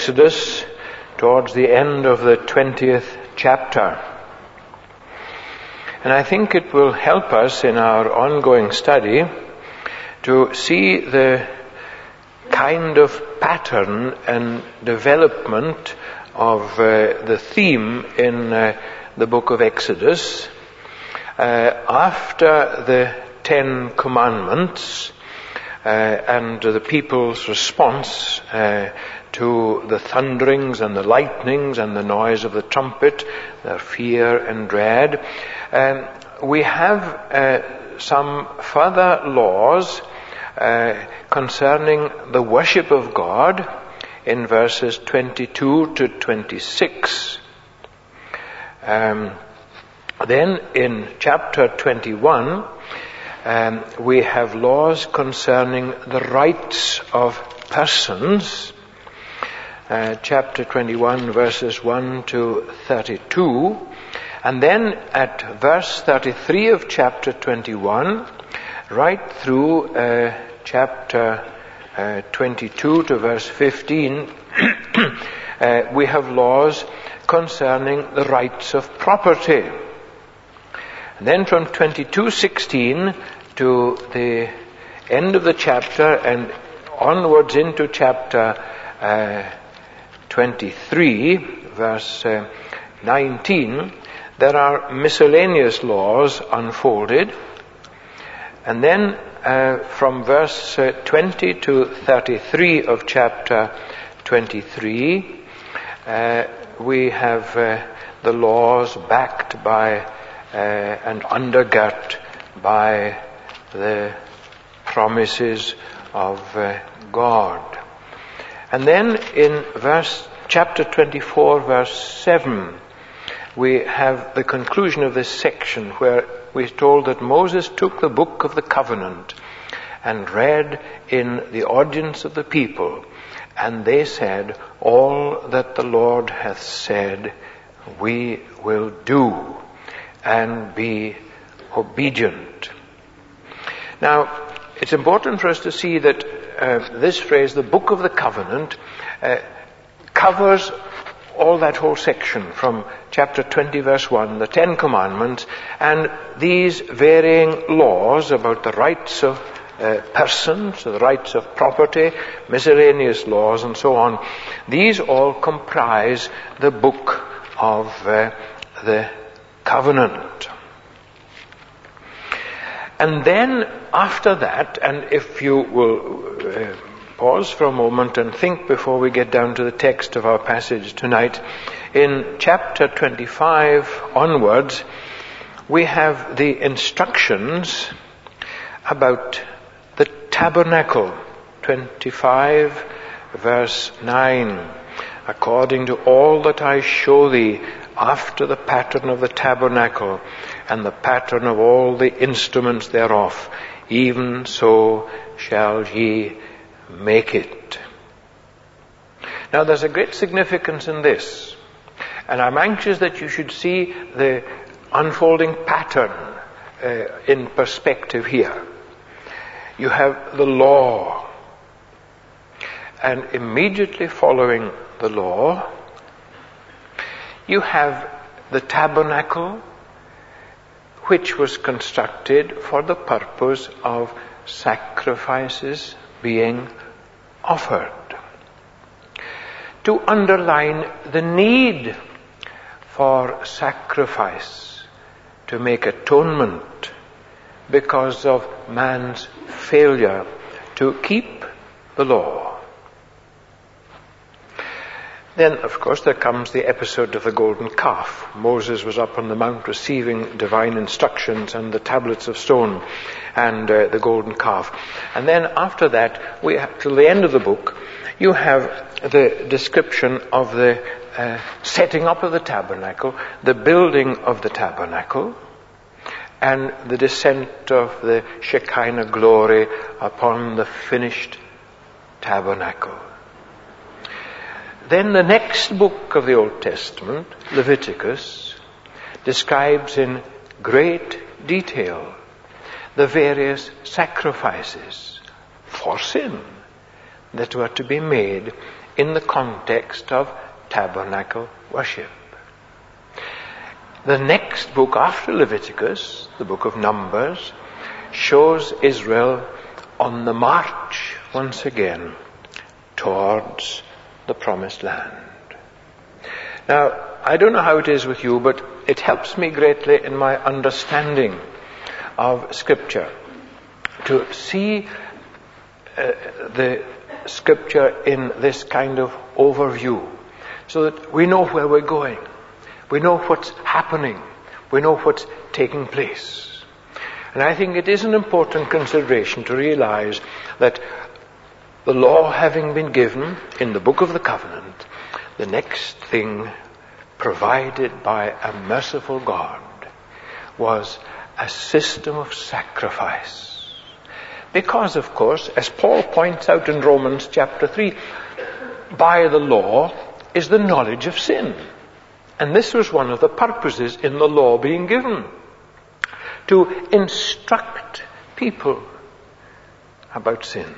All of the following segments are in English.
Exodus, towards the end of the 20th chapter. And I think it will help us in our ongoing study to see the kind of pattern and development of the theme in the book of Exodus. After the 10 Commandments and the people's response to the thunderings and the lightnings and the noise of the trumpet, their fear and dread, we have some further laws concerning the worship of God in verses 22 to 26. Then in chapter 21, we have laws concerning the rights of persons. Chapter 21, verses 1 to 32. And then at verse 33 of chapter 21, right through chapter 22 to verse 15, we have laws concerning the rights of property. And then from 22:16 to the end of the chapter and onwards into chapter 23, verse 19, there are miscellaneous laws unfolded. And then from verse 20 to 33 of chapter 23, we have the laws backed by and undergirt by the promises of God. And then in chapter 24, verse 7, we have the conclusion of this section where we're told that Moses took the book of the covenant and read in the audience of the people, and they said, "All that the Lord hath said, we will do and be obedient." Now, it's important for us to see that this phrase, the book of the covenant, covers all that whole section from chapter 20 verse 1, the 10 Commandments, and these varying laws about the rights of persons, the rights of property, miscellaneous laws and so on. These all comprise the book of the covenant. And then after that, and if you will pause for a moment and think before we get down to the text of our passage tonight, in chapter 25 onwards, we have the instructions about the tabernacle. 25 verse 9. According to all that I show thee, after the pattern of the tabernacle, and the pattern of all the instruments thereof, even so shall ye make it. Now there's a great significance in this, and I'm anxious that you should see the unfolding pattern in perspective here. You have the law, and immediately following the law, you have the tabernacle, which was constructed for the purpose of sacrifices being offered. To underline the need for sacrifice to make atonement because of man's failure to keep the law. Then, of course, there comes the episode of the golden calf. Moses was up on the mount receiving divine instructions and the tablets of stone and the golden calf. And then after that, we have, till the end of the book, you have the description of the setting up of the tabernacle, the building of the tabernacle, and the descent of the Shekinah glory upon the finished tabernacle. Then the next book of the Old Testament, Leviticus, describes in great detail the various sacrifices for sin that were to be made in the context of tabernacle worship. The next book after Leviticus, the book of Numbers, shows Israel on the march once again towards the promised land. Now, I don't know how it is with you, but it helps me greatly in my understanding of Scripture to see the Scripture in this kind of overview, so that we know where we're going, we know what's happening, we know what's taking place. And I think it is an important consideration to realize that the law having been given in the book of the covenant, the next thing provided by a merciful God was a system of sacrifice. Because, of course, as Paul points out in Romans chapter 3, by the law is the knowledge of sin. And this was one of the purposes in the law being given, to instruct people about sin.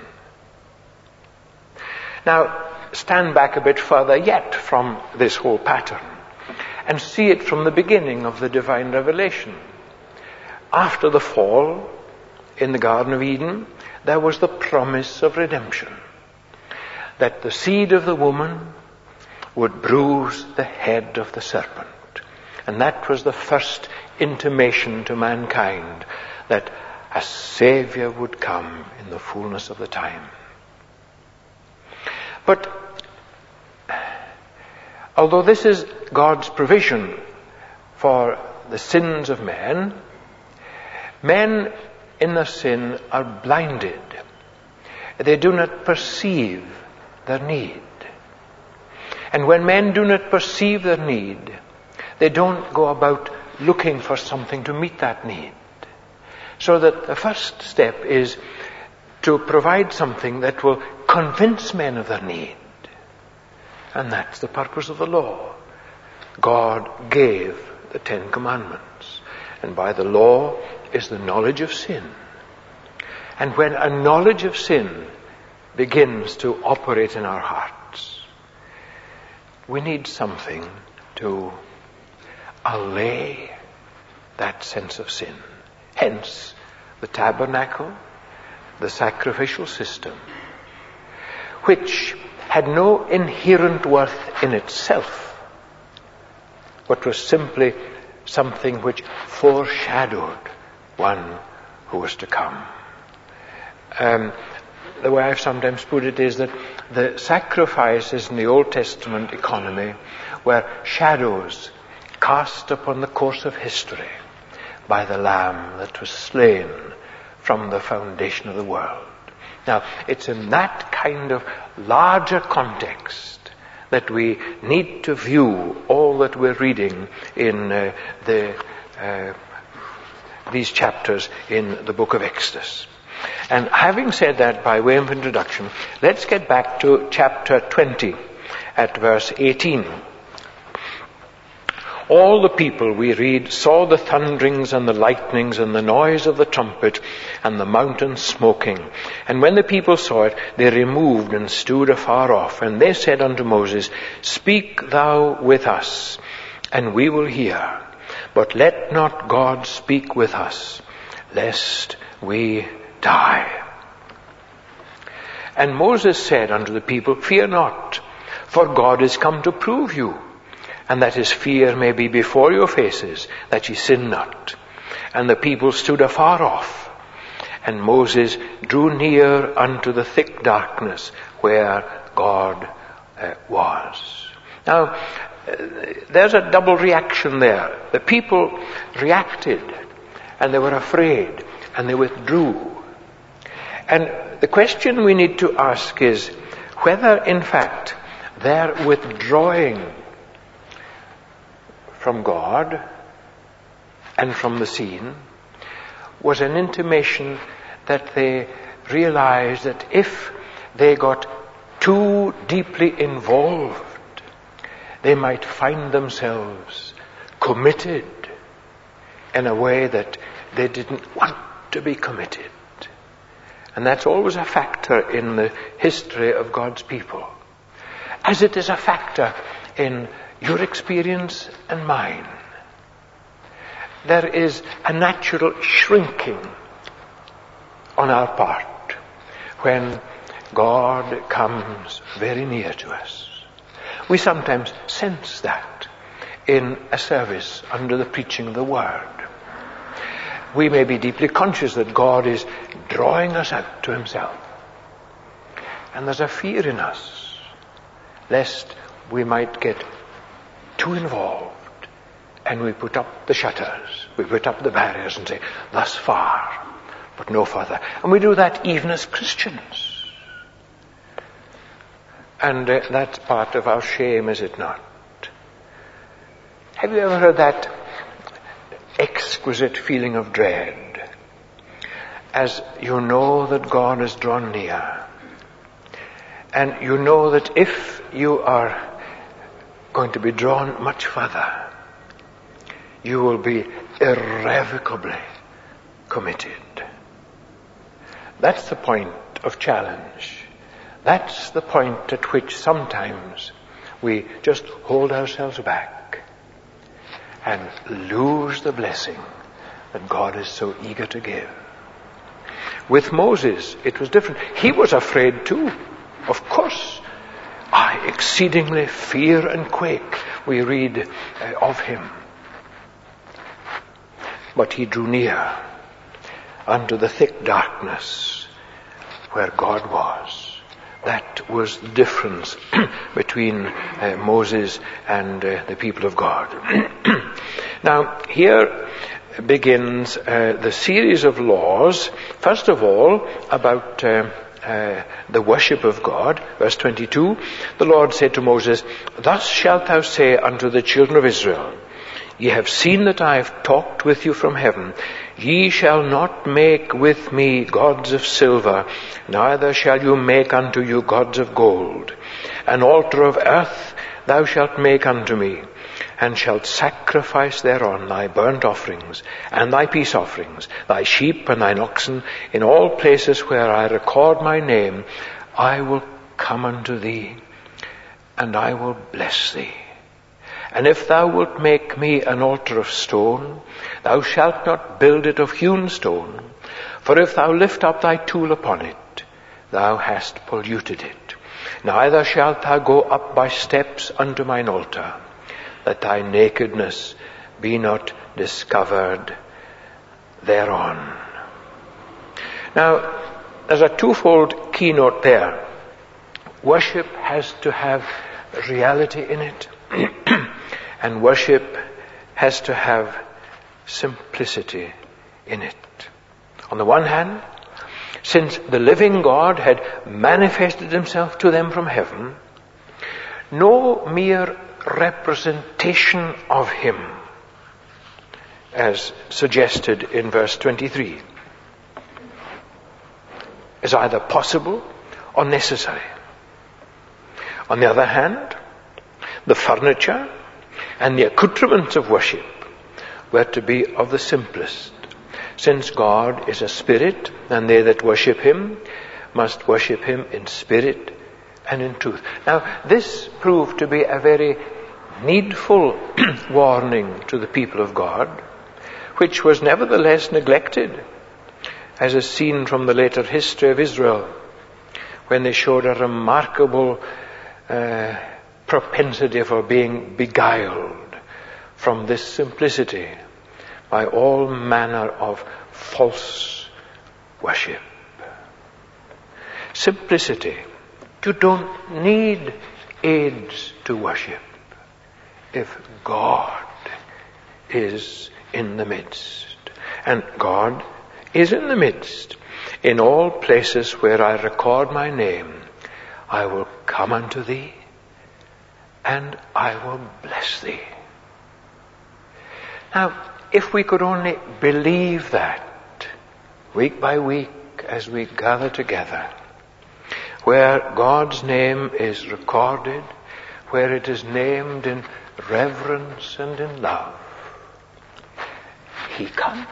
Now, stand back a bit further yet from this whole pattern and see it from the beginning of the divine revelation. After the fall in the Garden of Eden, there was the promise of redemption, that the seed of the woman would bruise the head of the serpent. And that was the first intimation to mankind that a Savior would come in the fullness of the time. But although this is God's provision for the sins of men, men in their sin are blinded. They do not perceive their need. And when men do not perceive their need, they don't go about looking for something to meet that need. So that the first step is to provide something that will convince men of their need. And that's the purpose of the law. God gave the 10 Commandments. And by the law is the knowledge of sin. And when a knowledge of sin begins to operate in our hearts, we need something to allay that sense of sin. Hence, the tabernacle, the sacrificial system, which had no inherent worth in itself, but was simply something which foreshadowed one who was to come. The way I've sometimes put it is that the sacrifices in the Old Testament economy were shadows cast upon the course of history by the Lamb that was slain from the foundation of the world. Now, it's in that kind of larger context that we need to view all that we're reading in these chapters in the book of Exodus. And having said that by way of introduction, let's get back to chapter 20 at verse 18. All the people, we read, saw the thunderings and the lightnings and the noise of the trumpet and the mountain smoking. And when the people saw it, they removed and stood afar off. And they said unto Moses, Speak thou with us, and we will hear. But let not God speak with us, lest we die. And Moses said unto the people, Fear not, for God is come to prove you, and that his fear may be before your faces, that ye sin not. And the people stood afar off, and Moses drew near unto the thick darkness where God was. Now, there's a double reaction there. The people reacted, and they were afraid, and they withdrew. And the question we need to ask is whether, in fact, their withdrawing from God and from the scene was an intimation that they realized that if they got too deeply involved, they might find themselves committed in a way that they didn't want to be committed. And that's always a factor in the history of God's people. as it is a factor in your experience and mine. There is a natural shrinking on our part when God comes very near to us. We sometimes sense that in a service under the preaching of the Word. We may be deeply conscious that God is drawing us out to Himself. And there's a fear in us, lest we might get too involved and we put up the shutters, we put up the barriers and say, thus far, but no further. And we do that even as Christians. And that's part of our shame, is it not? Have you ever heard that exquisite feeling of dread as you know that God is drawn near, and you know that if you are going to be drawn much further, you will be irrevocably committed? That's the point of challenge. That's the point at which sometimes we just hold ourselves back and lose the blessing that God is so eager to give. With Moses, it was different. He was afraid too. Of course, I exceedingly fear and quake, we read of him. But he drew near unto the thick darkness where God was. That was the difference between Moses and the people of God. Now, here begins the series of laws, first of all, about the worship of God. Verse 22, the Lord said to Moses, Thus shalt thou say unto the children of Israel, Ye have seen that I have talked with you from heaven. Ye shall not make with me gods of silver, neither shall you make unto you gods of gold. An altar of earth thou shalt make unto me, and shalt sacrifice thereon thy burnt offerings, and thy peace offerings, thy sheep and thine oxen, in all places where I record my name. I will come unto thee, and I will bless thee. And if thou wilt make me an altar of stone, thou shalt not build it of hewn stone, for if thou lift up thy tool upon it, thou hast polluted it. Neither shalt thou go up by steps unto mine altar, that thy nakedness be not discovered thereon. Now, there's a twofold keynote there. Worship has to have reality in it. And worship has to have simplicity in it. On the one hand, since the living God had manifested himself to them from heaven, no mere representation of him, as suggested in verse 23, is either possible or necessary. On the other hand, the furniture and the accoutrements of worship were to be of the simplest, since God is a spirit, and they that worship him must worship him in spirit and in truth. Now, this proved to be a very needful warning to the people of God, which was nevertheless neglected, as is seen from the later history of Israel, when they showed a remarkable propensity for being beguiled from this simplicity by all manner of false worship. Simplicity. You don't need aids to worship if God is in the midst. And God is in the midst. In all places where I record my name, I will come unto thee, and I will bless thee. Now, if we could only believe that, week by week as we gather together, where God's name is recorded, where it is named in reverence and in love, he comes,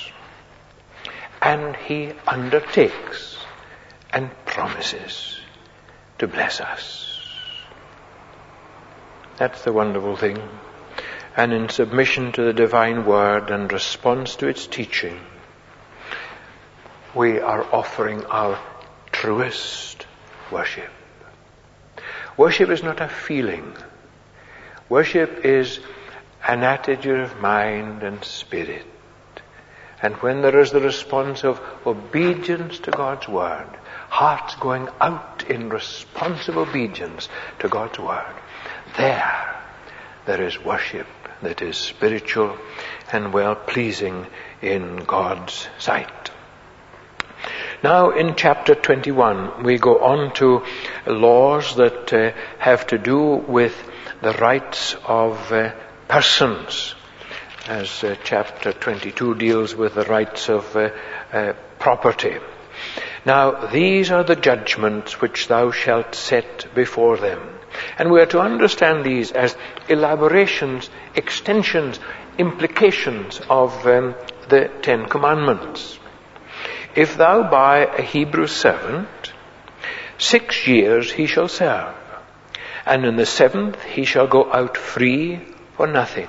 and he undertakes and promises to bless us. That's the wonderful thing. And in submission to the divine word and response to its teaching, we are offering our truest worship. Worship is not a feeling. Worship is an attitude of mind and spirit. And when there is the response of obedience to God's word, hearts going out in responsive obedience to God's word, there is worship that is spiritual and well-pleasing in God's sight. Now in chapter 21 we go on to laws that have to do with the rights of persons, as chapter 22 deals with the rights of property. Now these are the judgments which thou shalt set before them. And we are to understand these as elaborations, extensions, implications of the Ten Commandments. If thou buy a Hebrew servant, 6 years he shall serve, and in the 7th he shall go out free for nothing.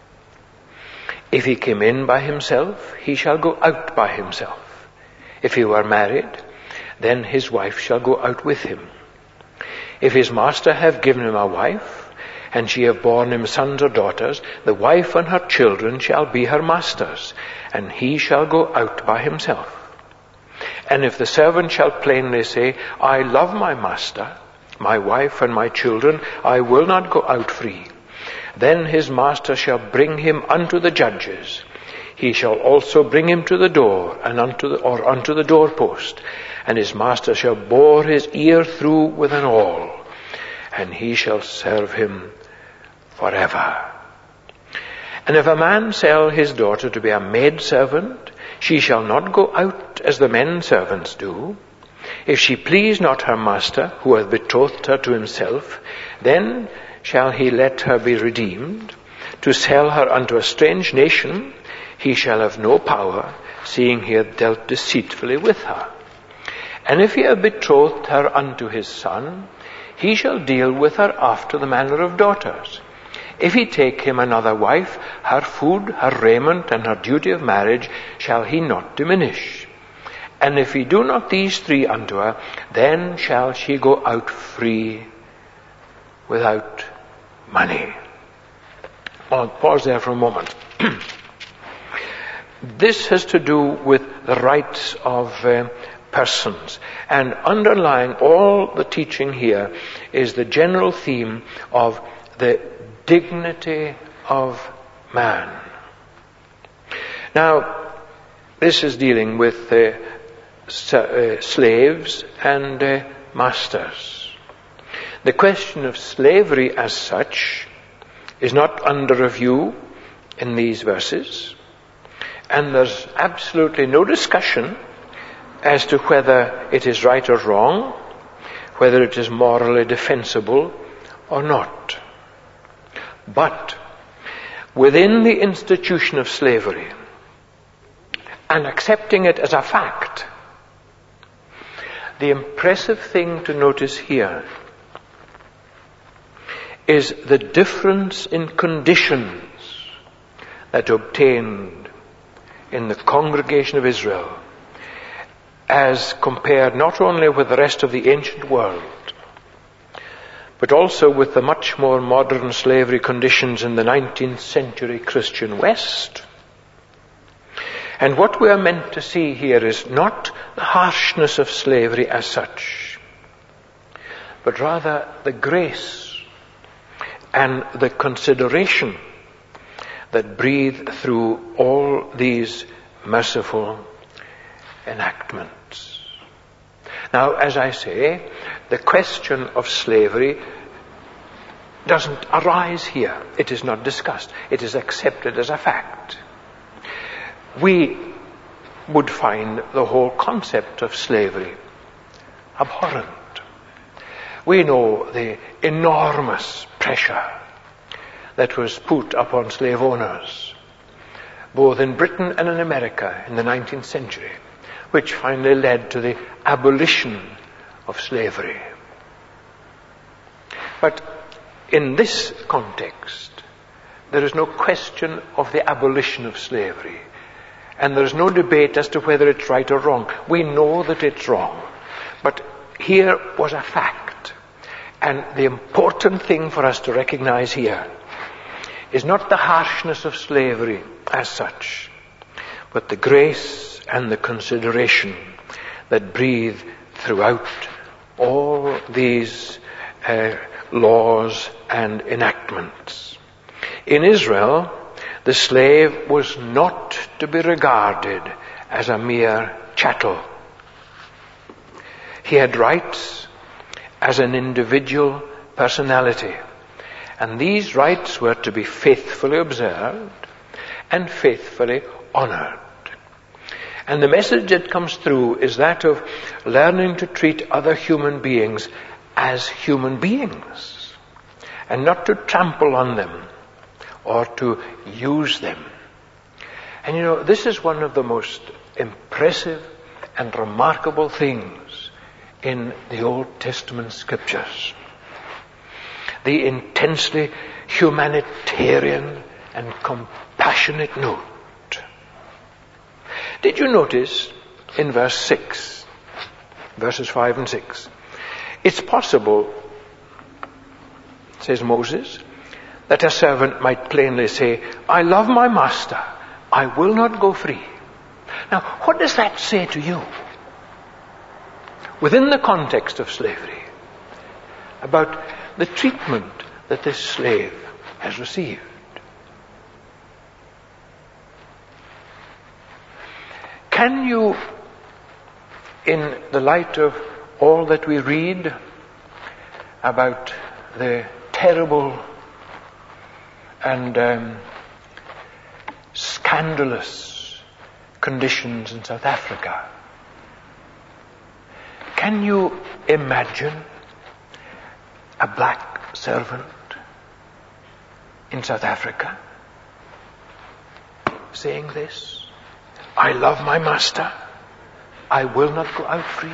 If he came in by himself, he shall go out by himself. If he were married, then his wife shall go out with him. If his master have given him a wife, and she have borne him sons or daughters, the wife and her children shall be her master's, and he shall go out by himself. And if the servant shall plainly say, I love my master, my wife and my children, I will not go out free, then his master shall bring him unto the judges. He shall also bring him to the door and unto the doorpost, and his master shall bore his ear through with an awl, and he shall serve him forever. And if a man sell his daughter to be a maidservant, she shall not go out as the men servants do. If she please not her master, who hath betrothed her to himself, then shall he let her be redeemed. To sell her unto a strange nation, he shall have no power, seeing he hath dealt deceitfully with her. And if he have betrothed her unto his son, he shall deal with her after the manner of daughters. If he take him another wife, her food, her raiment, and her duty of marriage shall he not diminish. And if he do not these 3 unto her, then shall she go out free without money. I'll pause there for a moment. This has to do with the rights of persons. And underlying all the teaching here is the general theme of the dignity of man. Now, this is dealing with slaves and masters. The question of slavery as such is not under review in these verses, and there's absolutely no discussion as to whether it is right or wrong, whether it is morally defensible or not. But within the institution of slavery, and accepting it as a fact, the impressive thing to notice here is the difference in conditions that obtained in the congregation of Israel as compared not only with the rest of the ancient world, but also with the much more modern slavery conditions in the 19th century Christian West. And what we are meant to see here is not the harshness of slavery as such, but rather the grace and the consideration that breathe through all these merciful enactments. Now, as I say, the question of slavery doesn't arise here. It is not discussed. It is accepted as a fact. We would find the whole concept of slavery abhorrent. We know the enormous pressure that was put upon slave owners, both in Britain and in America in the 19th century, which finally led to the abolition of slavery. But in this context, there is no question of the abolition of slavery. And there is no debate as to whether it's right or wrong. We know that it's wrong. But here was a fact. And the important thing for us to recognize here is not the harshness of slavery as such, but the grace and the consideration that breathe throughout all these laws and enactments. In Israel, the slave was not to be regarded as a mere chattel. He had rights as an individual personality, and these rights were to be faithfully observed and faithfully honored. And the message that comes through is that of learning to treat other human beings as human beings, and not to trample on them or to use them. And this is one of the most impressive and remarkable things in the Old Testament scriptures. The intensely humanitarian and compassionate note. Did you notice in verse 6, verses 5 and 6, it's possible, says Moses, that a servant might plainly say, I love my master, I will not go free. Now, what does that say to you? Within the context of slavery, about the treatment that this slave has received. Can you, in the light of all that we read about the terrible and scandalous conditions in South Africa, can you imagine a black servant in South Africa saying this? I love my master, I will not go out free.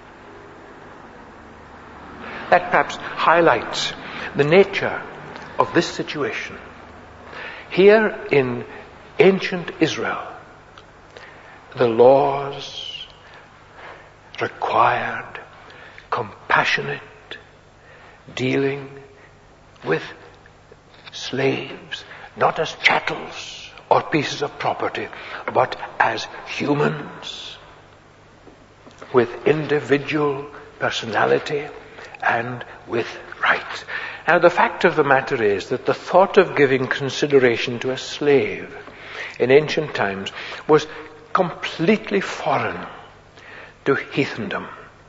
That perhaps highlights the nature of this situation. Here in ancient Israel, the laws required compassionate dealing with slaves, not as chattels or pieces of property, but as humans with individual personality and with rights. Now, the fact of the matter is that the thought of giving consideration to a slave in ancient times was completely foreign to heathendom.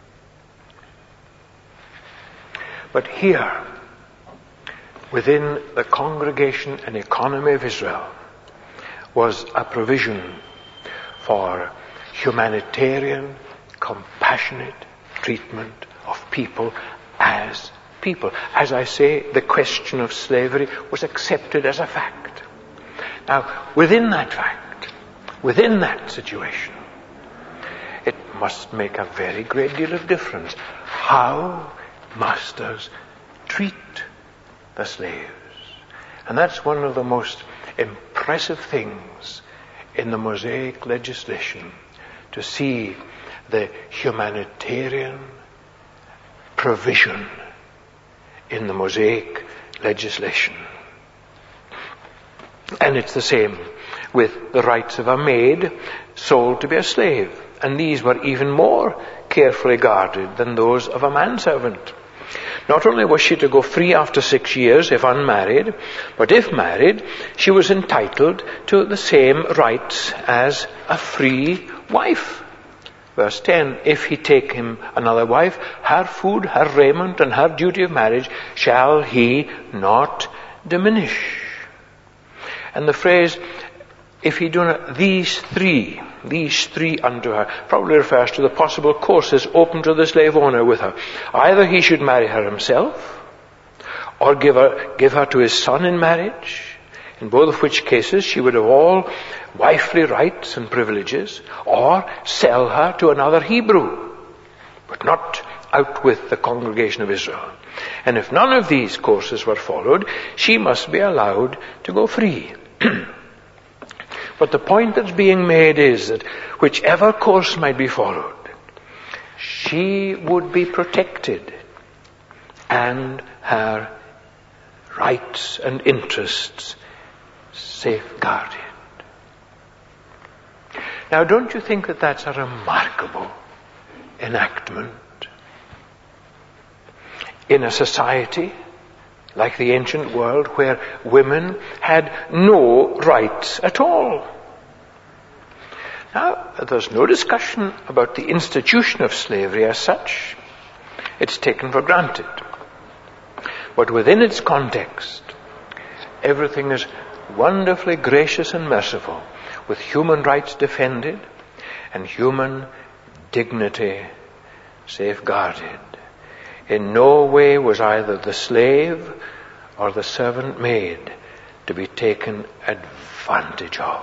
But here, within the congregation and economy of Israel, was a provision for humanitarian, compassionate treatment of people as people. As I say, the question of slavery was accepted as a fact. Now, within that fact, within that situation, it must make a very great deal of difference how masters treat the slaves. And that's one of the most impressive things in the Mosaic legislation, to see the humanitarian provision in the Mosaic legislation. And it's the same with the rights of a maid sold to be a slave. And these were even more carefully guarded than those of a manservant. Not only was she to go free after 6 years if unmarried, but if married, she was entitled to the same rights as a free wife. Verse 10, if he take him another wife, her food, her raiment, and her duty of marriage shall he not diminish. And the phrase, if he do not, these three unto her, probably refers to the possible courses open to the slave owner with her. Either he should marry her himself, or give her to his son in marriage, in both of which cases she would have all wifely rights and privileges, or sell her to another Hebrew, but not out with the congregation of Israel. And if none of these courses were followed, she must be allowed to go free. But the point that's being made is that whichever course might be followed, she would be protected and her rights and interests safeguarded. Now, don't you think that that's a remarkable enactment? In a society like the ancient world where women had no rights at all. Now, there's no discussion about the institution of slavery as such. It's taken for granted. But within its context, everything is wonderfully gracious and merciful, with human rights defended and human dignity safeguarded. In no way was either the slave or the servant maid to be taken advantage of.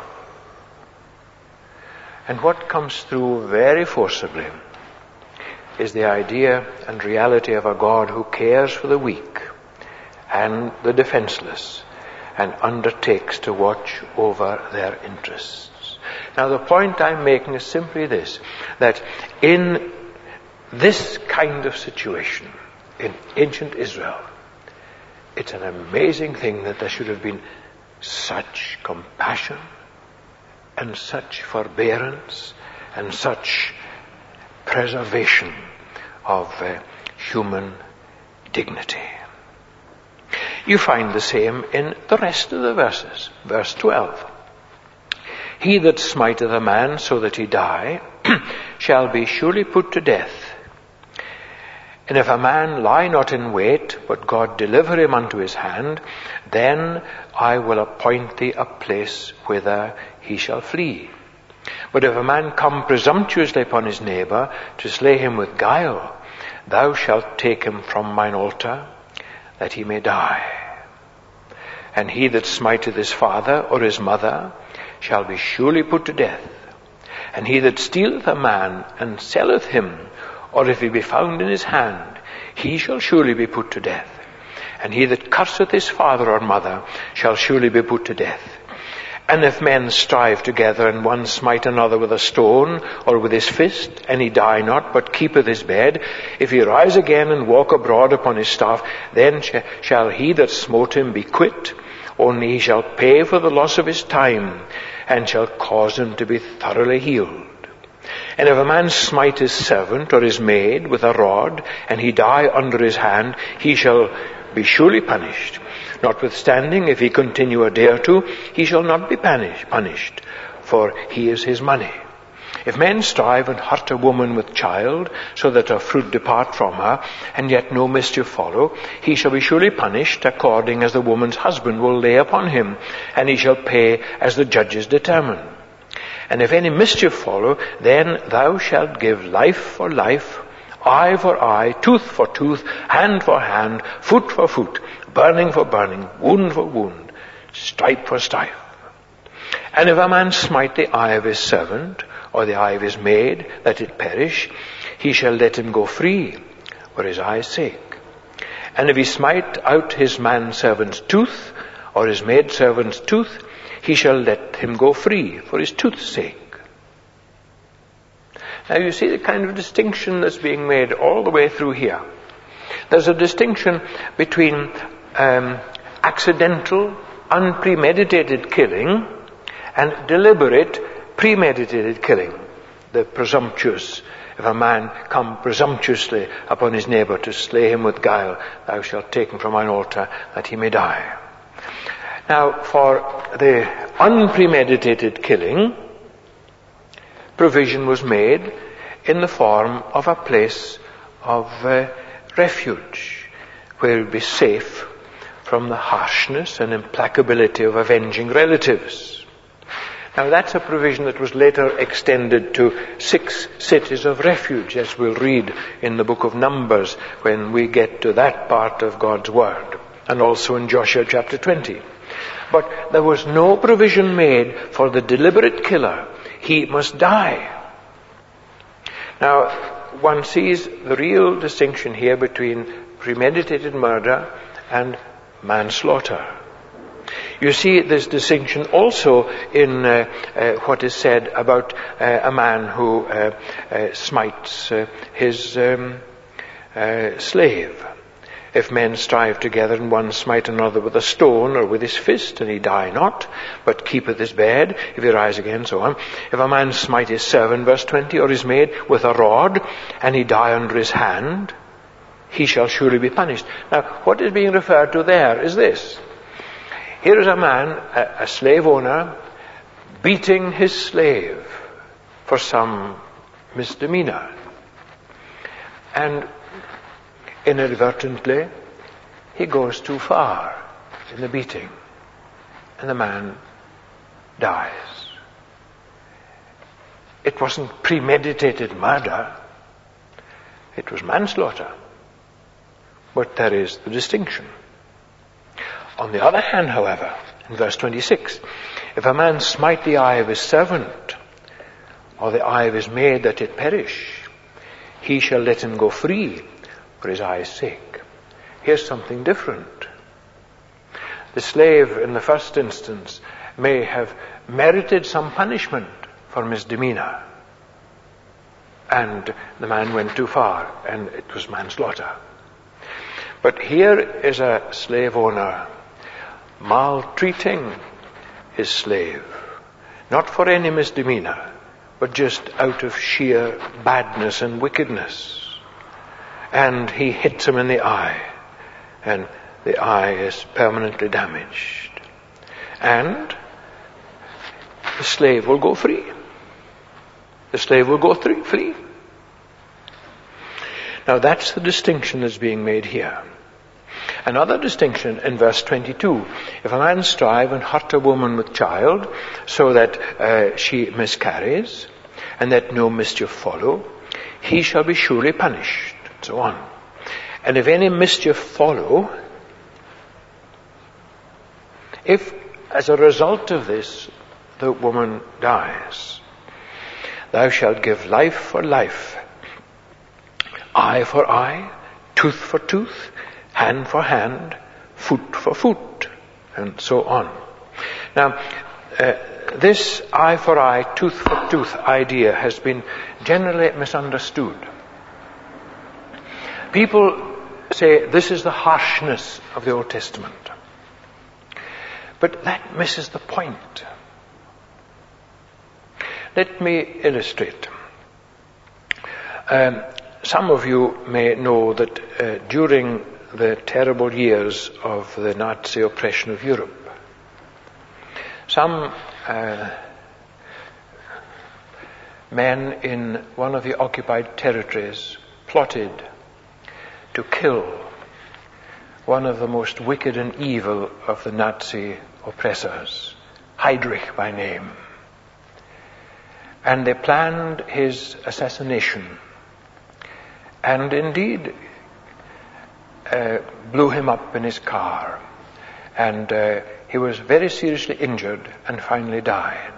And what comes through very forcibly is the idea and reality of a God who cares for the weak and the defenseless and undertakes to watch over their interests. Now, the point I'm making is simply this, that in this kind of situation in ancient Israel, it's an amazing thing that there should have been such compassion and such forbearance and such preservation of human dignity. You find the same in the rest of the verses. Verse 12. He that smiteth a man so that he die shall be surely put to death. And if a man lie not in wait, but God deliver him unto his hand, then I will appoint thee a place whither he shall flee. But if a man come presumptuously upon his neighbour to slay him with guile, thou shalt take him from mine altar, that he may die. And he that smiteth his father or his mother shall be surely put to death. And he that stealeth a man and selleth him, or if he be found in his hand, he shall surely be put to death. And he that curseth his father or mother shall surely be put to death. And if men strive together, and one smite another with a stone, or with his fist, and he die not, but keepeth his bed, if he rise again and walk abroad upon his staff, then shall he that smote him be quit, only he shall pay for the loss of his time, and shall cause him to be thoroughly healed. And if a man smite his servant or his maid with a rod, and he die under his hand, he shall be surely punished. Notwithstanding, if he continue a day or two, he shall not be punished, for he is his money. If men strive and hurt a woman with child, so that her fruit depart from her, and yet no mischief follow, he shall be surely punished according as the woman's husband will lay upon him, and he shall pay as the judges determine. And if any mischief follow, then thou shalt give life for life, eye for eye, tooth for tooth, hand for hand, foot for foot, burning for burning, wound for wound, stripe for stripe. And if a man smite the eye of his servant, or the eye of his maid, that it perish, he shall let him go free, for his eye's sake. And if he smite out his manservant's tooth, or his maidservant's tooth, he shall let him go free, for his tooth's sake. Now you see the kind of distinction that's being made all the way through here. There's a distinction between accidental, unpremeditated killing and deliberate, premeditated killing. The presumptuous. If a man come presumptuously upon his neighbour to slay him with guile, thou shalt take him from mine altar, that he may die. Now, for the unpremeditated killing, provision was made in the form of a place of refuge, where it would be safe from the harshness and implacability of avenging relatives. Now, that's a provision that was later extended to 6 cities of refuge, as we'll read in the book of Numbers when we get to that part of God's Word, and also in Joshua chapter 20. But there was no provision made for the deliberate killer. He must die. Now, one sees the real distinction here between premeditated murder and manslaughter. You see this distinction also in what is said about a man who smites his slave. If men strive together and one smite another with a stone or with his fist, and he die not, but keepeth his bed, if he rise again, so on. If a man smite his servant, verse 20, or his maid with a rod, and he die under his hand, he shall surely be punished. Now, what is being referred to there is this. Here is a man, a slave owner, beating his slave for some misdemeanor. And inadvertently, he goes too far in the beating, and the man dies. It wasn't premeditated murder, it was manslaughter. But there is the distinction. On the other hand, however, in verse 26, if a man smite the eye of his servant, or the eye of his maid that it perish, he shall let him go free for his eye's sake. Here's something different. The slave, in the first instance, may have merited some punishment for misdemeanor, and the man went too far, and it was manslaughter. But here is a slave owner maltreating his slave, not for any misdemeanor, but just out of sheer badness and wickedness. And he hits him in the eye, and the eye is permanently damaged. And the slave will go free. The slave will go free. Now that's the distinction that's being made here. Another distinction in verse 22. If a man strive and hurt a woman with child, so that she miscarries, and that no mischief follow, he shall be surely punished, and so on. And if any mischief follow, if as a result of this the woman dies, thou shalt give life for life, eye for eye, tooth for tooth, hand for hand, foot for foot, and so on. Now, this eye for eye, tooth for tooth idea has been generally misunderstood. People say this is the harshness of the Old Testament. But that misses the point. Let me illustrate. Some of you may know that during the terrible years of the Nazi oppression of Europe, some men in one of the occupied territories plotted to kill one of the most wicked and evil of the Nazi oppressors, Heydrich by name. And they planned his assassination, and indeed blew him up in his car, and he was very seriously injured and finally died.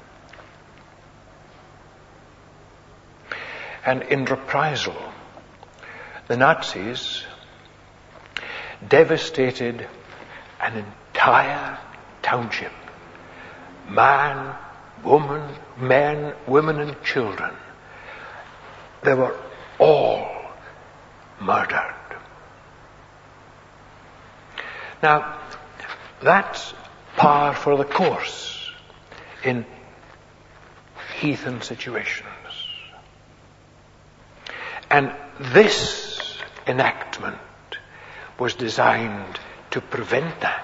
And in reprisal, the Nazis devastated an entire township. Man, woman, men, women and children. They were all murdered. Now, that's par for the course in heathen situations. And this enactment was designed to prevent that.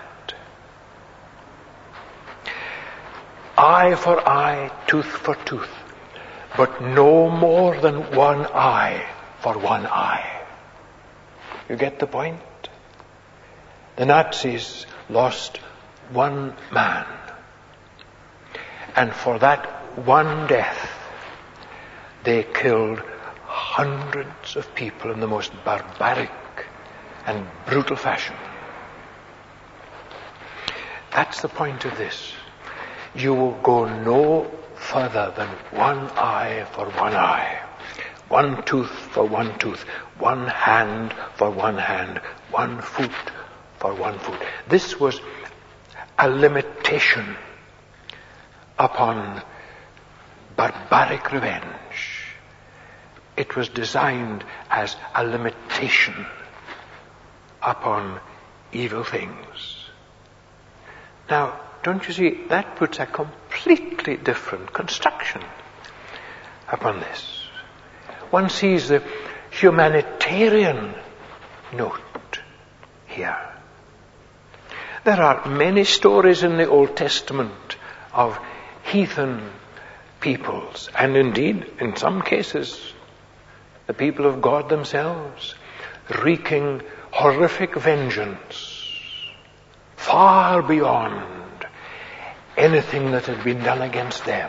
Eye for eye, tooth for tooth, but no more than one eye for one eye. You get the point? The Nazis lost one man, and for that one death they killed hundreds of people in the most barbaric and brutal fashion. That's the point of this. You will go no further than one eye for one eye, one tooth for one tooth, one hand for one hand, one foot for one foot. This was a limitation upon barbaric revenge. It was designed as a limitation upon evil things. Now, don't you see, that puts a completely different construction upon this. One sees the humanitarian note here. There are many stories in the Old Testament of heathen peoples, and indeed, in some cases, the people of God themselves, wreaking horrific vengeance far beyond anything that had been done against them.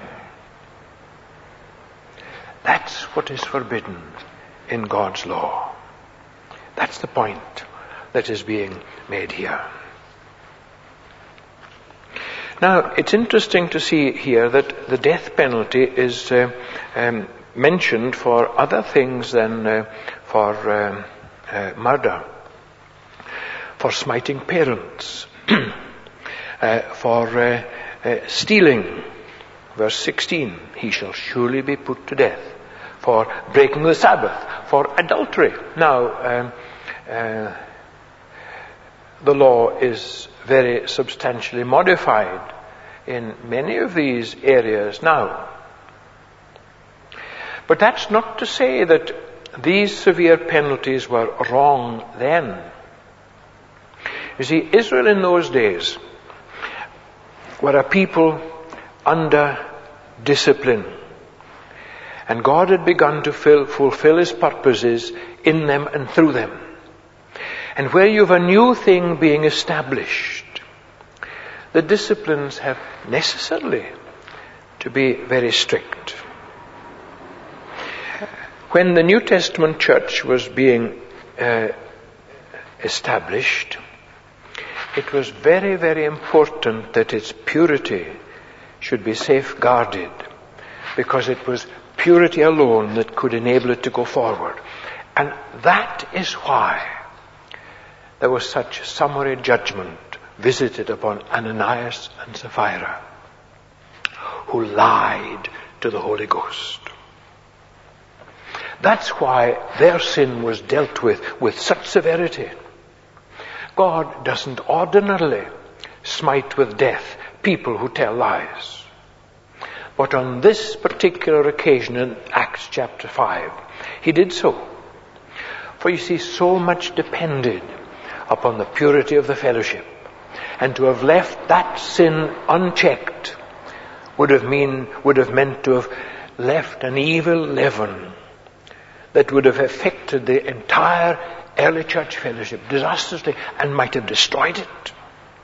That's what is forbidden in God's law. That's the point that is being made here. Now, it's interesting to see here that the death penalty is mentioned for other things than for murder, for smiting parents, for stealing. Verse 16, he shall surely be put to death. For breaking the Sabbath, for adultery. Now, the law is very substantially modified in many of these areas now. But that's not to say that these severe penalties were wrong then. You see, Israel in those days were a people under discipline. And God had begun to fulfill His purposes in them and through them. And where you have a new thing being established, the disciplines have necessarily to be very strict. When the New Testament church was being established, it was very, very important that its purity should be safeguarded, because it was purity alone that could enable it to go forward. And that is why there was such summary judgment visited upon Ananias and Sapphira, who lied to the Holy Ghost. That's why their sin was dealt with such severity. God doesn't ordinarily smite with death people who tell lies. But on this particular occasion in Acts chapter 5, he did so. For you see, so much depended upon the purity of the fellowship. And to have left that sin unchecked would have meant to have left an evil leaven that would have affected the entire early church fellowship disastrously and might have destroyed it.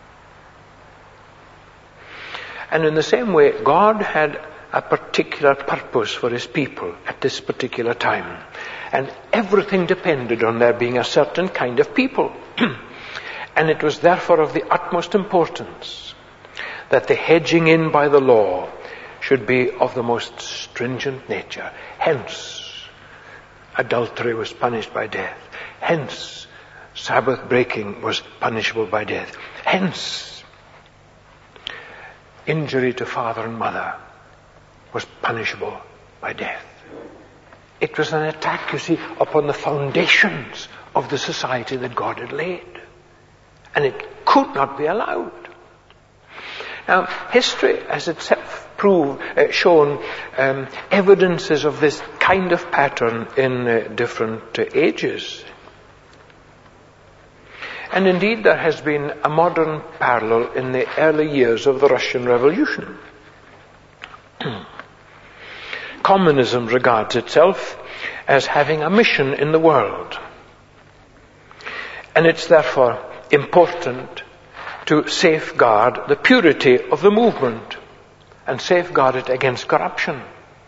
And in the same way, God had a particular purpose for His people at this particular time. And everything depended on there being a certain kind of people. And it was therefore of the utmost importance that the hedging in by the law should be of the most stringent nature. Hence, adultery was punished by death. Hence, Sabbath breaking was punishable by death. Hence, injury to father and mother was punishable by death. It was an attack, you see, upon the foundations of the society that God had laid. And it could not be allowed. Now, history has itself shown evidences of this kind of pattern in different ages. And indeed, there has been a modern parallel in the early years of the Russian Revolution. Communism regards itself as having a mission in the world. And it's therefore important to safeguard the purity of the movement and safeguard it against corruption.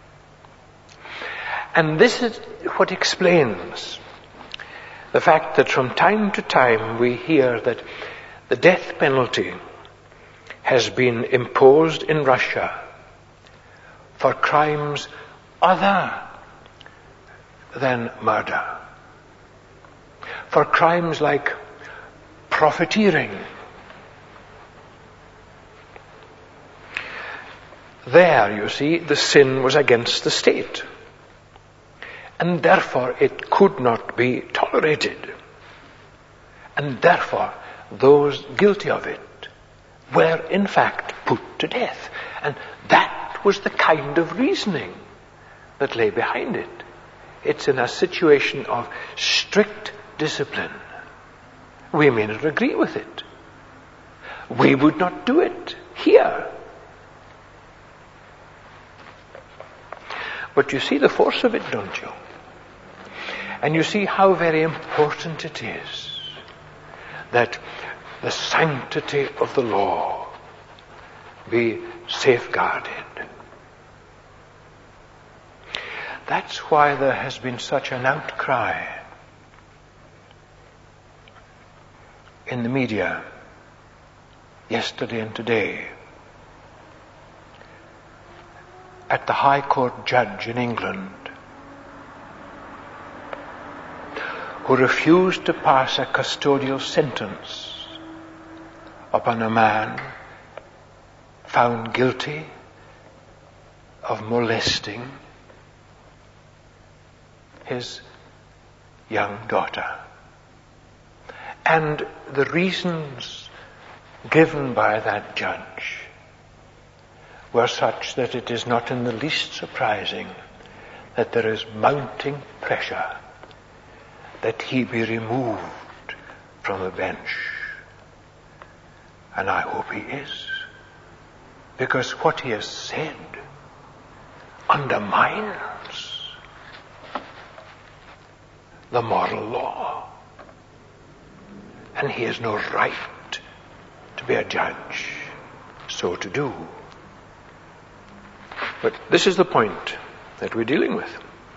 And this is what explains the fact that from time to time we hear that the death penalty has been imposed in Russia for crimes other than murder. For crimes like profiteering, there, you see, the sin was against the state, and therefore it could not be tolerated. And therefore, those guilty of it were in fact put to death. And that was the kind of reasoning that lay behind it. It's in a situation of strict discipline. We may not agree with it. We would not do it here. But you see the force of it, don't you? And you see how very important it is that the sanctity of the law be safeguarded. That's why there has been such an outcry in the media yesterday and today at the High Court judge in England who refused to pass a custodial sentence upon a man found guilty of molesting his young daughter. And the reasons given by that judge were such that it is not in the least surprising that there is mounting pressure that he be removed from the bench. And I hope he is. Because what he has said undermines the moral law. And he has no right to be a judge so to do. But this is the point that we're dealing with.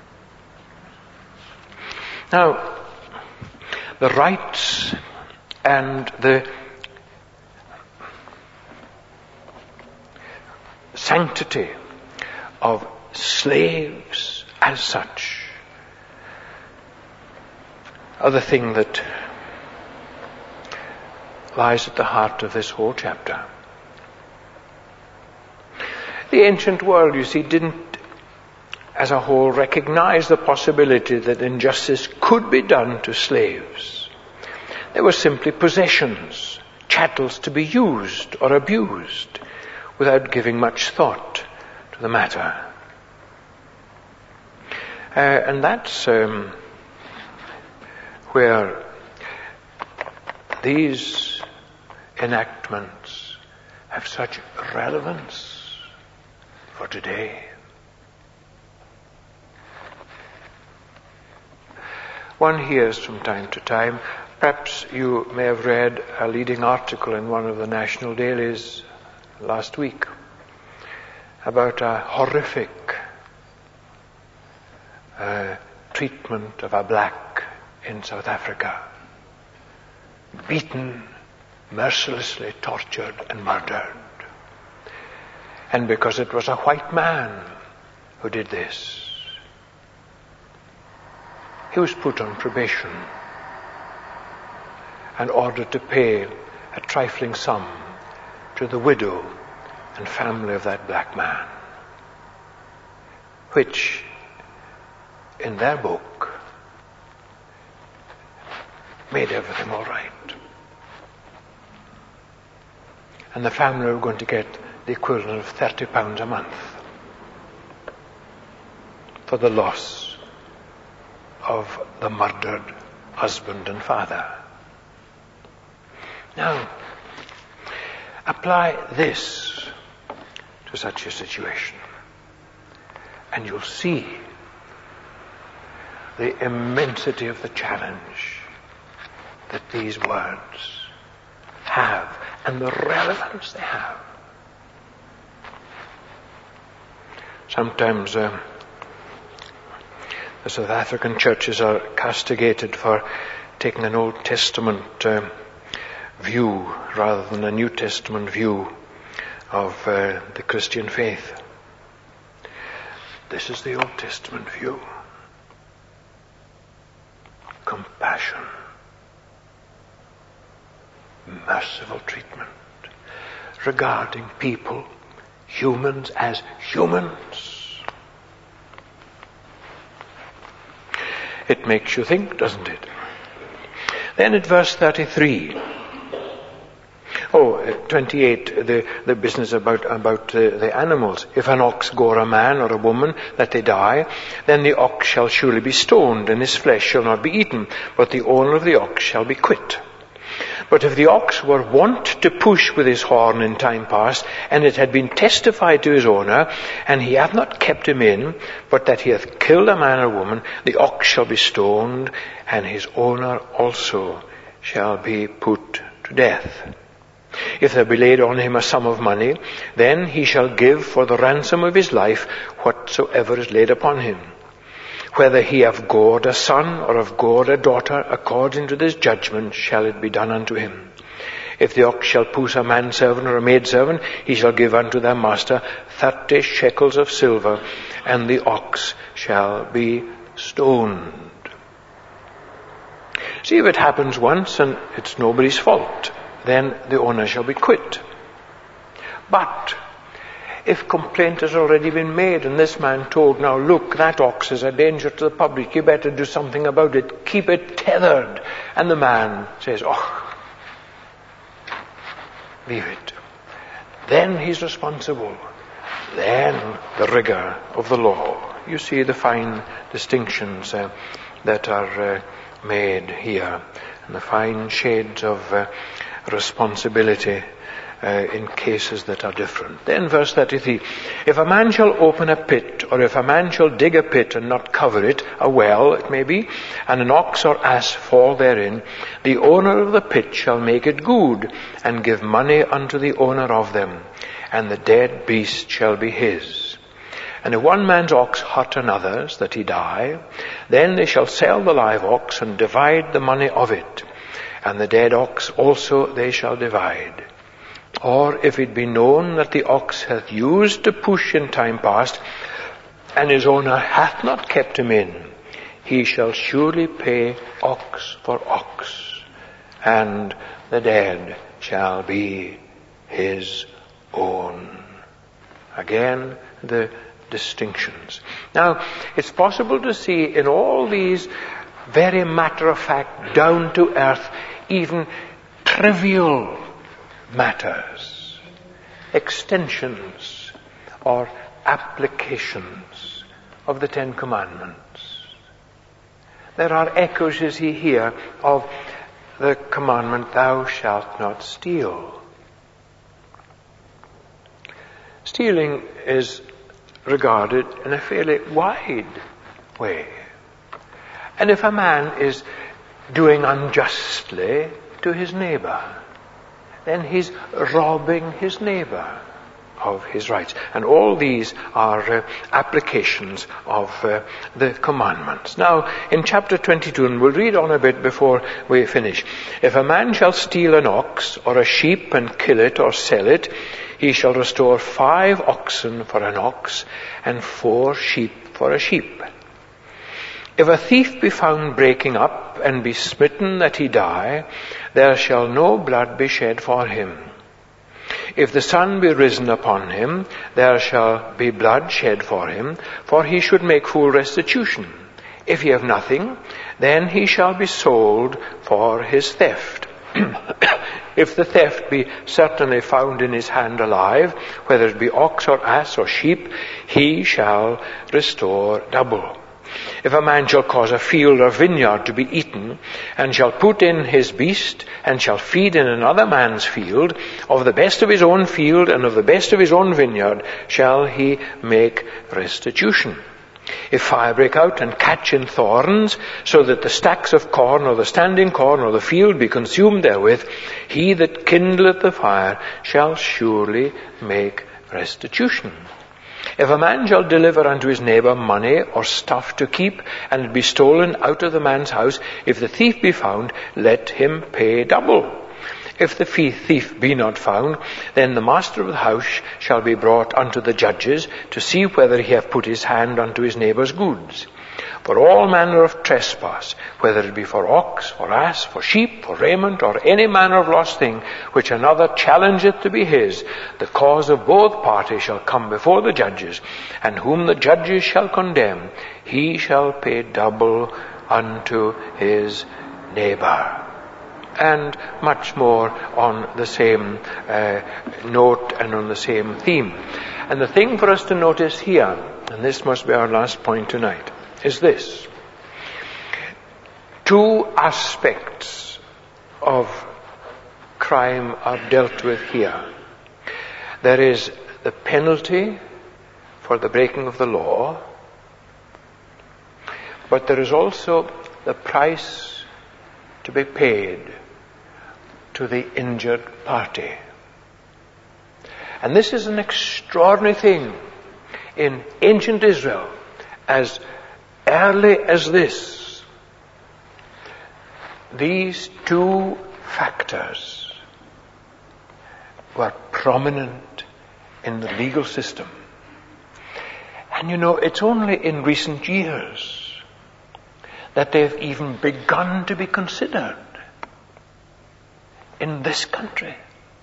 Now, the rights and the sanctity of slaves as such are the thing that lies at the heart of this whole chapter. The ancient world, you see, didn't as a whole recognize the possibility that injustice could be done to slaves. They were simply possessions, chattels to be used or abused without giving much thought to the matter. And that's where these enactments have such relevance for today. One hears from time to time, perhaps you may have read a leading article in one of the national dailies last week about a horrific treatment of a black in South Africa, beaten, mercilessly tortured and murdered. And because it was a white man who did this, he was put on probation and ordered to pay a trifling sum to the widow and family of that black man, which, in their book, made everything all right. And the family were going to get the equivalent of £30 a month for the loss of the murdered husband and father. Now, apply this to such a situation, and you'll see the immensity of the challenge that these words have and the relevance they have. Sometimes the South African churches are castigated for taking an Old Testament view rather than a New Testament view of the Christian faith. This is the Old Testament view. merciful treatment regarding people, humans as humans. It makes you think, doesn't it? Then at verse 33, 28, the business about the animals. If an ox gore a man or a woman, that they die, then the ox shall surely be stoned, and his flesh shall not be eaten, but the owner of the ox shall be quit. But if the ox were wont to push with his horn in time past, and it had been testified to his owner, and he hath not kept him in, but that he hath killed a man or woman, the ox shall be stoned, and his owner also shall be put to death. If there be laid on him a sum of money, then he shall give for the ransom of his life whatsoever is laid upon him. Whether he have gored a son or have gored a daughter, according to this judgment shall it be done unto him. If the ox shall push a manservant or a maidservant, he shall give unto their master 30 shekels of silver, and the ox shall be stoned. See, if it happens once and it's nobody's fault, then the owner shall be quit. But if complaint has already been made and this man told, now look, that ox is a danger to the public, you better do something about it, keep it tethered, and the man says, leave it, then he's responsible. Then the rigor of the law. You see the fine distinctions that are made here, and the fine shades of responsibility in cases that are different. Then verse 33, if a man shall open a pit, or if a man shall dig a pit and not cover it, a well it may be, and an ox or ass fall therein, the owner of the pit shall make it good, and give money unto the owner of them, and the dead beast shall be his. And if one man's ox hurt another's, that he die, then they shall sell the live ox, and divide the money of it, and the dead ox also they shall divide. Or if it be known that the ox hath used to push in time past, and his owner hath not kept him in, he shall surely pay ox for ox, and the dead shall be his own. Again, the distinctions. Now, it's possible to see in all these very matter-of-fact, down-to-earth, even trivial matters, extensions or applications of the Ten Commandments. There are echoes, you see, here of the commandment, thou shalt not steal. Stealing is regarded in a fairly wide way. And if a man is doing unjustly to his neighbor, then he's robbing his neighbor of his rights. And all these are applications of the commandments. Now, in chapter 22, and we'll read on a bit before we finish. If a man shall steal an ox or a sheep and kill it or sell it, he shall restore 5 oxen for an ox and 4 sheep for a sheep. If a thief be found breaking up and be smitten that he die, there shall no blood be shed for him. If the sun be risen upon him, there shall be blood shed for him, for he should make full restitution. If he have nothing, then he shall be sold for his theft. If the theft be certainly found in his hand alive, whether it be ox or ass or sheep, he shall restore double. If a man shall cause a field or vineyard to be eaten, and shall put in his beast, and shall feed in another man's field, of the best of his own field and of the best of his own vineyard shall he make restitution. If fire break out and catch in thorns, so that the stacks of corn or the standing corn or the field be consumed therewith, he that kindleth the fire shall surely make restitution. If a man shall deliver unto his neighbor money or stuff to keep, and it be stolen out of the man's house, if the thief be found, let him pay double. If the thief be not found, then the master of the house shall be brought unto the judges to see whether he have put his hand unto his neighbor's goods. for all manner of trespass, whether it be for ox, for ass, for sheep, for raiment, or any manner of lost thing, which another challengeth to be his, the cause of both parties shall come before the judges, and whom the judges shall condemn, he shall pay double unto his neighbor. And much more on the same note and on the same theme. And the thing for us to notice here, and this must be our last point tonight, is this. Two aspects of crime are dealt with here. There is the penalty for the breaking of the law, but there is also the price to be paid to the injured party. And this is an extraordinary thing in ancient Israel. As early as this, these two factors were prominent in the legal system. And you know, it's only in recent years that they've even begun to be considered in this country.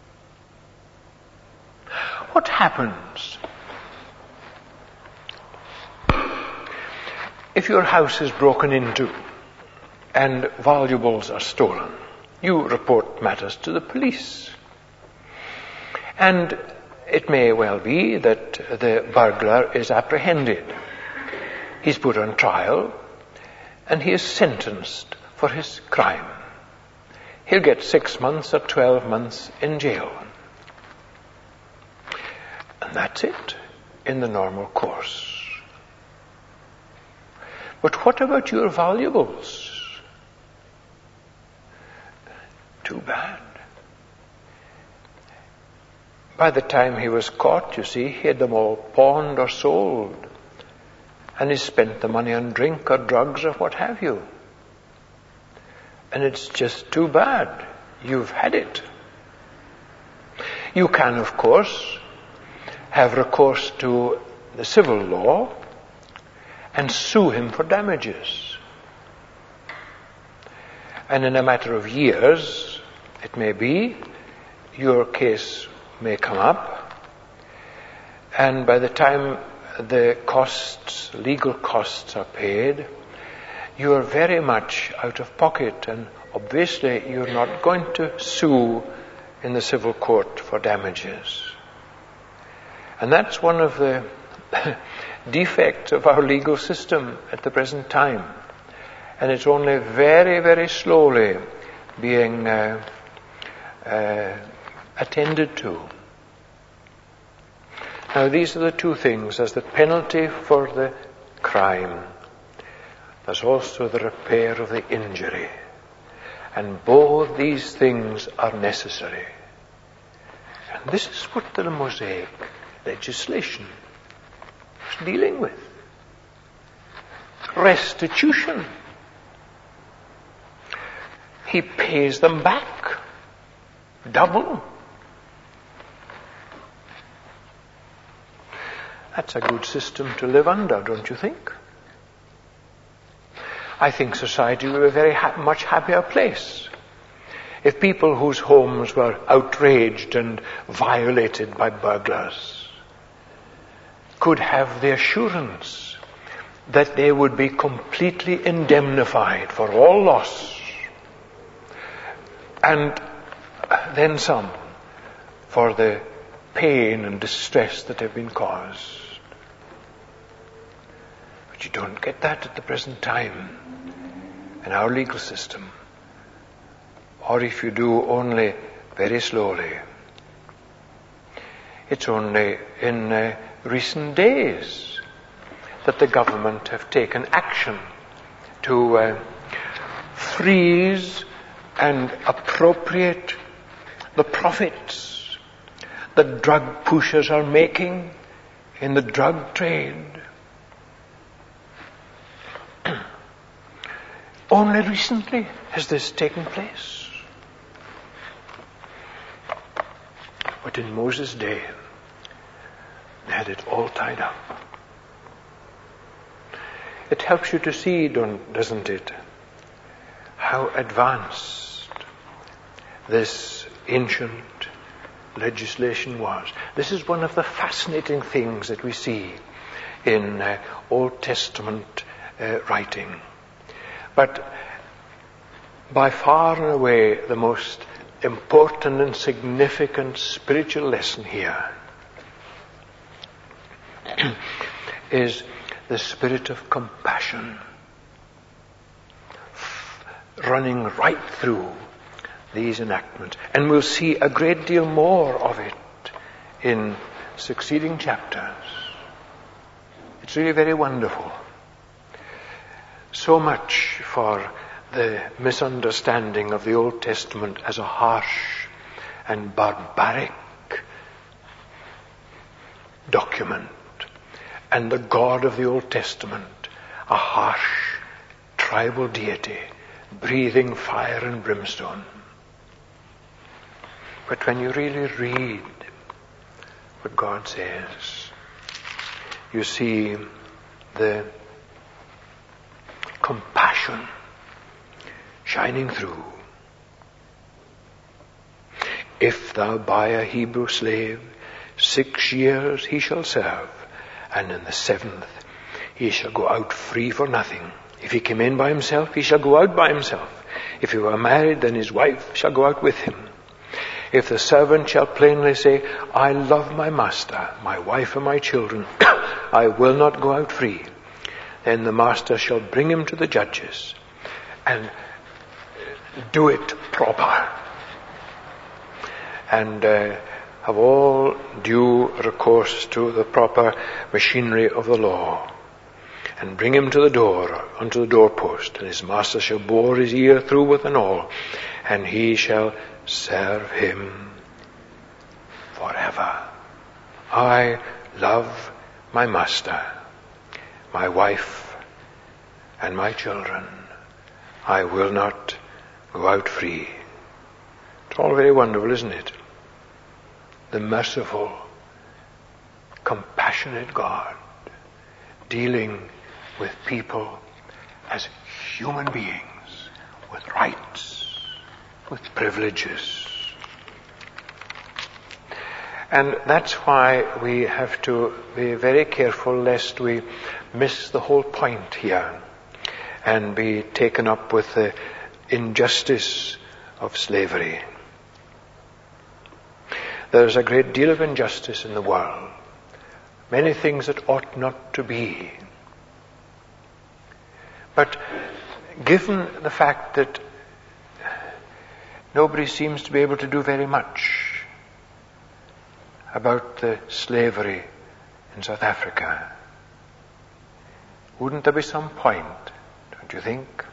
What happens if your house is broken into and valuables are stolen? You report matters to the police. And it may well be that the burglar is apprehended. He's put on trial and he is sentenced for his crime. He'll get 6 months or 12 months in jail. And that's it in the normal course. But what about your valuables? Too bad. By the time he was caught, you see, he had them all pawned or sold. And he spent the money on drink or drugs or what have you. And it's just too bad. You've had it. You can, of course, have recourse to the civil law and sue him for damages. And in a matter of years, it may be, your case may come up, and by the time the costs, legal costs are paid, you are very much out of pocket, and obviously you're not going to sue in the civil court for damages. And that's one of the defects of our legal system at the present time. And it's only very, very slowly being attended to. Now, these are the two things. There's the penalty for the crime. There's also the repair of the injury. And both these things are necessary. And this is what the Mosaic legislation is dealing with. Restitution. He pays them back. Double. That's a good system to live under, don't you think? I think society would be a very much happier place if people whose homes were outraged and violated by burglars could have the assurance that they would be completely indemnified for all loss, and then some for the pain and distress that have been caused. But you don't get that at the present time in our legal system. Or if you do, only very slowly. It's only in recent days that the government have taken action to freeze and appropriate the profits that drug pushers are making in the drug trade. Only recently has this taken place. But in Moses' day, they had it all tied up. It helps you to see, doesn't it, how advanced this ancient legislation was. This is one of the fascinating things that we see in Old Testament writing. But by far and away the most important and significant spiritual lesson here is the spirit of compassion running right through these enactments. And we'll see a great deal more of it in succeeding chapters. It's really very wonderful. So much for the misunderstanding of the Old Testament as a harsh and barbaric document, and the God of the Old Testament a harsh tribal deity breathing fire and brimstone. But when you really read what God says, you see the compassion shining through. If thou buy a Hebrew slave, 6 years he shall serve, and in the 7th he shall go out free for nothing. If he came in by himself, he shall go out by himself. If he were married, then his wife shall go out with him. If the servant shall plainly say, I love my master, my wife and my children, I will not go out free, then the master shall bring him to the judges and do it proper, and have all due recourse to the proper machinery of the law, and bring him to the door, unto the doorpost, and his master shall bore his ear through with an awl, and he shall serve him forever. I love my master, my wife, and my children. I will not go out free. It's all very wonderful, isn't it? The merciful, compassionate God dealing with people as human beings, with rights, with privileges. And that's why we have to be very careful lest we miss the whole point here and be taken up with the injustice of slavery. There's a great deal of injustice in the world. Many things that ought not to be. But given the fact that nobody seems to be able to do very much about the slavery in South Africa, wouldn't there be some point, don't you think,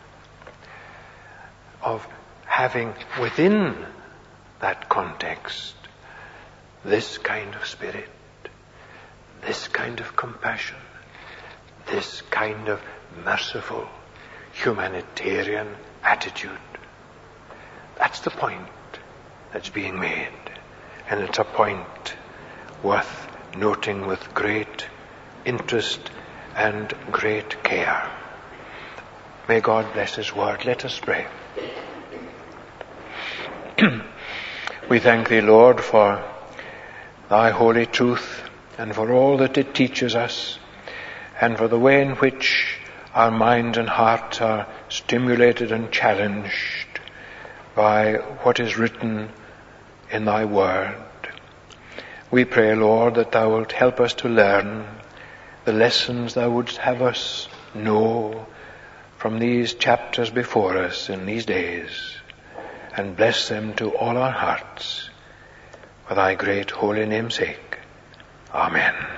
of having within that context this kind of spirit, this kind of compassion, this kind of merciful humanitarian attitude? That's the point that's being made, and it's a point worth noting with great interest and great care. May God bless His word. Let us pray. We thank Thee, Lord, for Thy holy truth, and for all that it teaches us, and for the way in which our minds and hearts are stimulated and challenged by what is written in Thy word. We pray, Lord, that Thou wilt help us to learn the lessons Thou wouldst have us know from these chapters before us in these days, and bless them to all our hearts. For Thy great holy name's sake. Amen.